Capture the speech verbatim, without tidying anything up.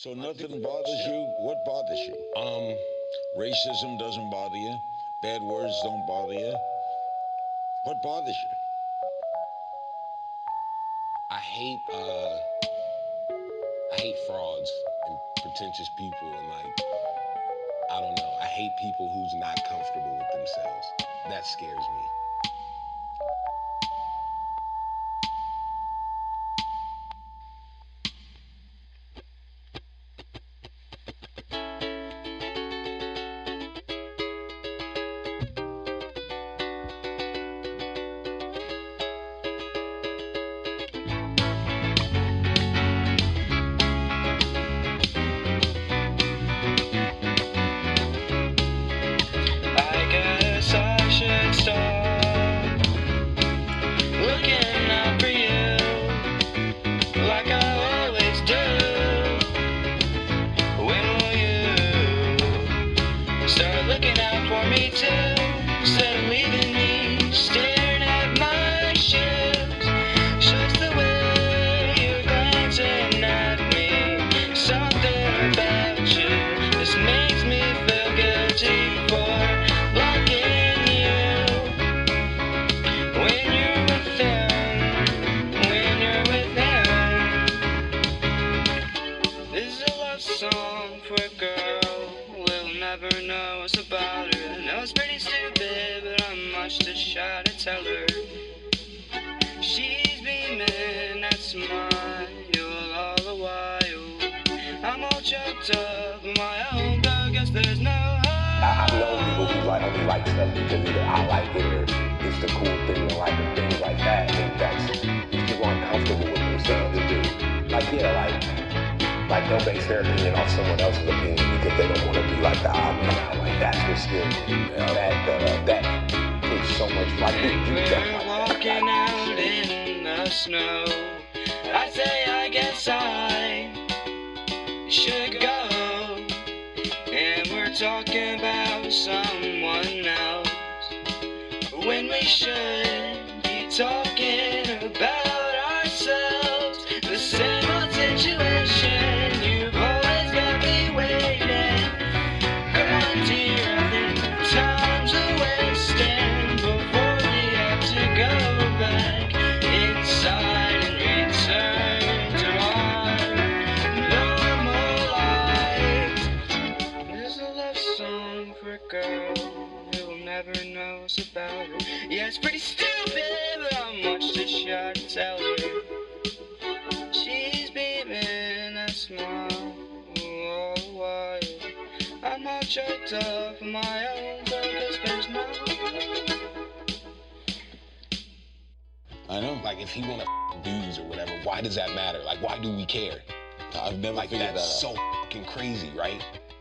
So nothing bothers you? What bothers you? Um, Racism doesn't bother you? Bad words don't bother you? What bothers you? I hate uh, I hate frauds and pretentious people and like I don't know. I hate people who's not comfortable with themselves. That scares me. I guess I should stop looking out for you like I always do. When will you start looking out for me too? Instead of leaving me staring at my shoes. Just the way you're glancing at me. Something about you just makes me feel guilty for liking you. When you're with him, when you're with him. This is a love song for a girl we'll never know what's about her. I know it's pretty stupid, but I'm much too shy to tell her. She's beaming, that smile all the while. I'm all choked up on my own, but guess there's no hope. I, I've known people who like only like stuff because either I like it or it's the cool thing to like and things like that. And that's these people aren't comfortable with themselves. They do. Like yeah, like like they'll base their opinion off someone else's opinion because they don't want to be like the odd man out. Like that's what scares me. Yeah, that uh, that puts so much like you, you We're stuff like walking that. out in the snow. I say I guess I should go. And we're talking about someone else when we should be talking about ourselves. The same old situation, you've always got me waiting. Come on dear, I think time's a wasting before we have to go back inside and return to our normal lives. There's a love song for a girl who'll never know what's about her. Yeah, it's pretty stupid, but I'm much too shy to tell her. She's beaming a smile all the while. I'm all choked up on my own because there's no. I know. Like if he wanna f- dudes or whatever, why does that matter? Like why do we care? I've never Like figured that that's out. so fucking crazy, right?